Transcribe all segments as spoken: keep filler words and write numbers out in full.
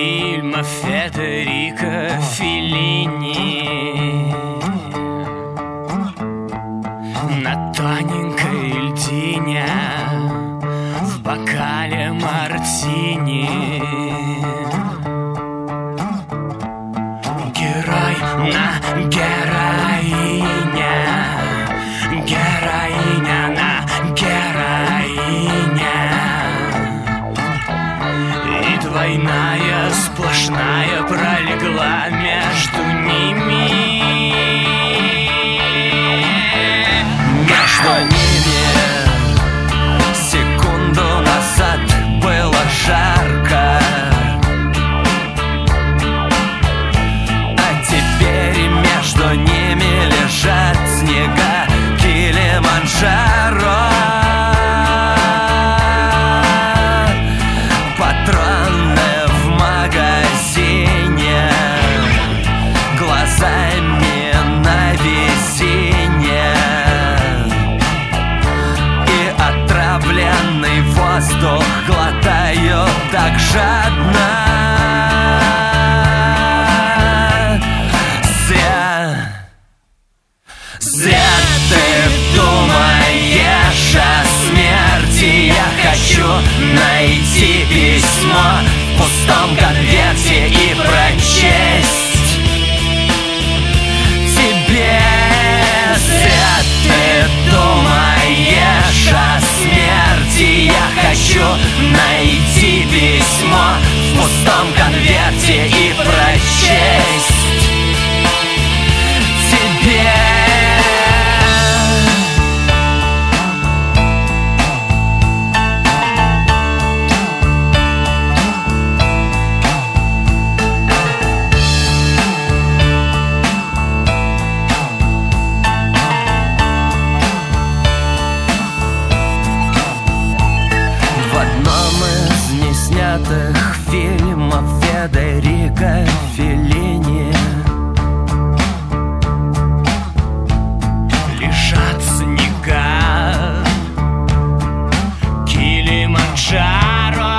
фильма Федерико Феллини. На тоненькой льдине в бокале мартини герой на героине, героиня на героине, и двойная сплошная пролегла между ними. Между ними секунду назад было жарко, а теперь между ними лежат снега Килиманджаро. Патроны в магазине, глазами на весенне, и отравленный воздух глотаю так жадно. Зря, зря ты думаешь о смерти. Я хочу найти письмо в пустом конверте и прочесть тебе. Зря ты думаешь о смерти. Я хочу найти письмо в пустом конверте и прочесть тебе. Фильмов Федерико Феллини лежат снега Килиманджаро.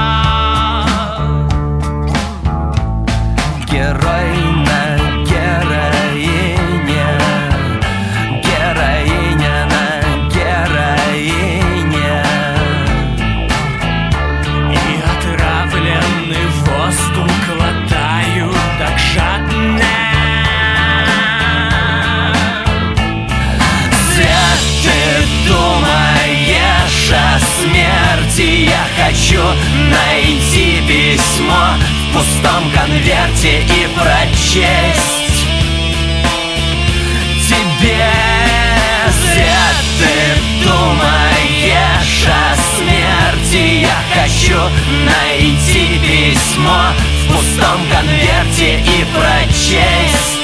Герой на героине, героиня на героине, И отравленный воздух глотаю так жадно. Зря ты думаешь о смерти. Я хочу найти письмо в пустом конверте и прочесть тебе. Зря ты думаешь о смерти. Я хочу найти письмо в пустом конверте и прочесть